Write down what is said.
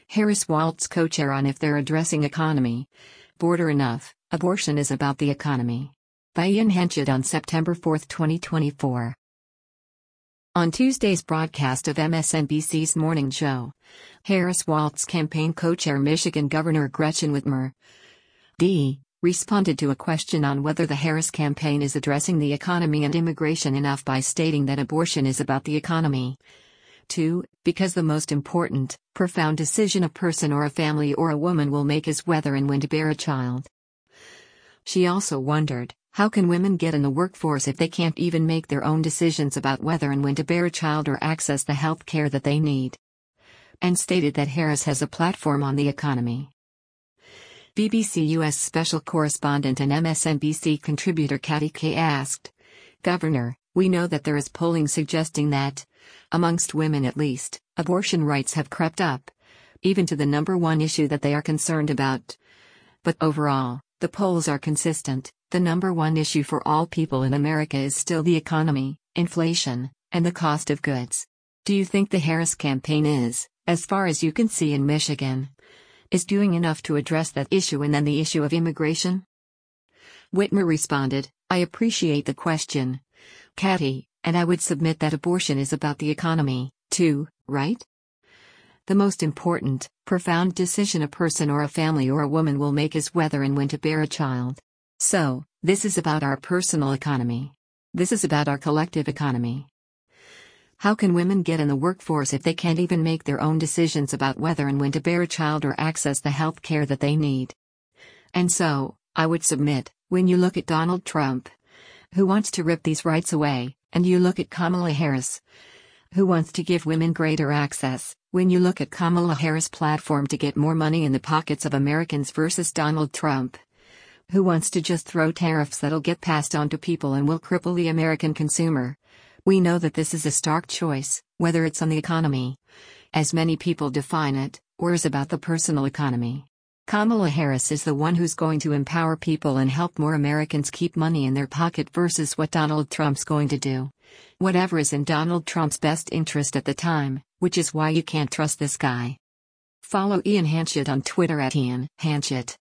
Harris-Walz co-chair on If They're Addressing Economy. Border Enough, Abortion is About the Economy. By Ian Henchett on September 4, 2024. On Tuesday's broadcast of MSNBC's Morning Joe, Harris-Walz campaign co-chair Michigan Governor Gretchen Whitmer, D., responded to a question on whether the Harris campaign is addressing the economy and immigration enough by stating that abortion is about the economy. 2. Because the most important, profound decision a person or a family or a woman will make is whether and when to bear a child. She also wondered, how can women get in the workforce if they can't even make their own decisions about whether and when to bear a child or access the health care that they need? And stated that Harris has a platform on the economy. BBC U.S. special correspondent and MSNBC contributor Katty Kay asked, Governor, we know that there is polling suggesting that, amongst women at least, abortion rights have crept up, even to the number one issue that they are concerned about. But overall, the polls are consistent. The number one issue for all people in America is still the economy, inflation, and the cost of goods. Do you think the Harris campaign is, as far as you can see in Michigan, is doing enough to address that issue and then the issue of immigration? Whitmer responded, I appreciate the question, Katty, and I would submit that abortion is about the economy, too, right? The most important, profound decision a person or a family or a woman will make is whether and when to bear a child. So, this is about our personal economy. This is about our collective economy. How can women get in the workforce if they can't even make their own decisions about whether and when to bear a child or access the health care that they need? And so, I would submit, when you look at Donald Trump, who wants to rip these rights away, and you look at Kamala Harris, who wants to give women greater access, when you look at Kamala Harris' platform to get more money in the pockets of Americans versus Donald Trump, who wants to just throw tariffs that'll get passed on to people and will cripple the American consumer, we know that this is a stark choice, whether it's on the economy, as many people define it, or is about the personal economy. Kamala Harris is the one who's going to empower people and help more Americans keep money in their pocket versus what Donald Trump's going to do. Whatever is in Donald Trump's best interest at the time, which is why you can't trust this guy. Follow Ian Henchett on Twitter @Ian Henchett.